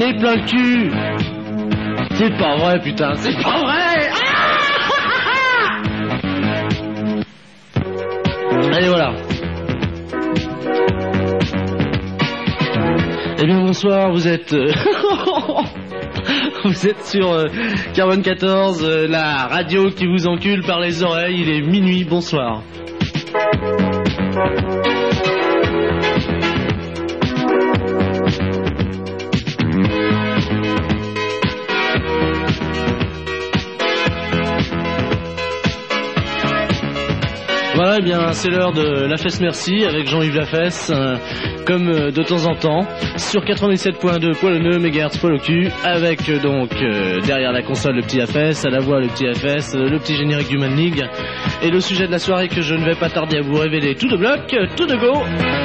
ai plein le cul. C'est pas vrai, putain, c'est pas vrai. Allez, voilà. Eh bien, bonsoir, vous êtes... Vous êtes sur Carbone 14, la radio qui vous encule par les oreilles. Il est minuit, bonsoir. Voilà, eh bien, c'est l'heure de La Fesse Merci avec Jean-Yves Lafesse, comme de temps en temps, sur 97.2 poil-nœud, mégahertz poil au cul, avec donc derrière la console le petit Lafesse, à la voix le petit Lafesse, le petit générique d'Human League, et le sujet de la soirée que je ne vais pas tarder à vous révéler tout de bloc, tout de go.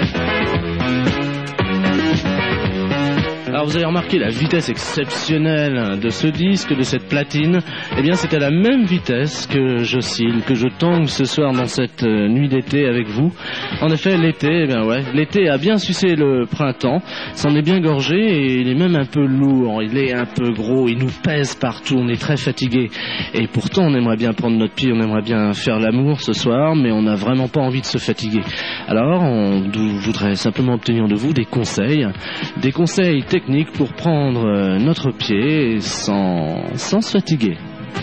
Alors vous avez remarqué la vitesse exceptionnelle de ce disque, de cette platine. Eh bien c'est à la même vitesse que j'oscille, que je tangue ce soir dans cette nuit d'été avec vous. En effet l'été, eh bien ouais, l'été a bien sucé le printemps, s'en est bien gorgé et il est même un peu lourd, il est un peu gros, il nous pèse partout, on est très fatigué. Et pourtant on aimerait bien prendre notre pied, on aimerait bien faire l'amour ce soir, mais on n'a vraiment pas envie de se fatiguer. Alors on voudrait simplement obtenir de vous des conseils techniques pour prendre notre pied sans se fatiguer.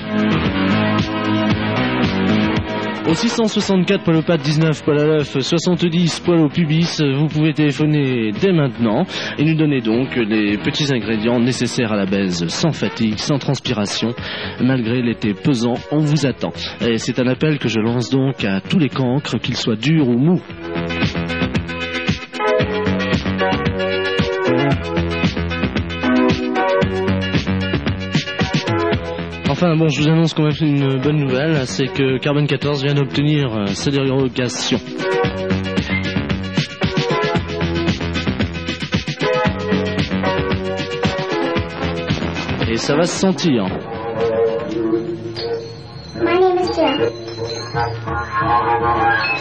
Au 664 poil au pad 19 poil à l'œuf 70 poil au pubis, vous pouvez téléphoner dès maintenant et nous donner donc les petits ingrédients nécessaires à la baise sans fatigue, sans transpiration, malgré l'été pesant, on vous attend. Et c'est un appel que je lance donc à tous les cancres, qu'ils soient durs ou mous. Enfin bon, je vous annonce quand même une bonne nouvelle, c'est que Carbone 14 vient d'obtenir sa dérogation. Et ça va se sentir. My name is Jill.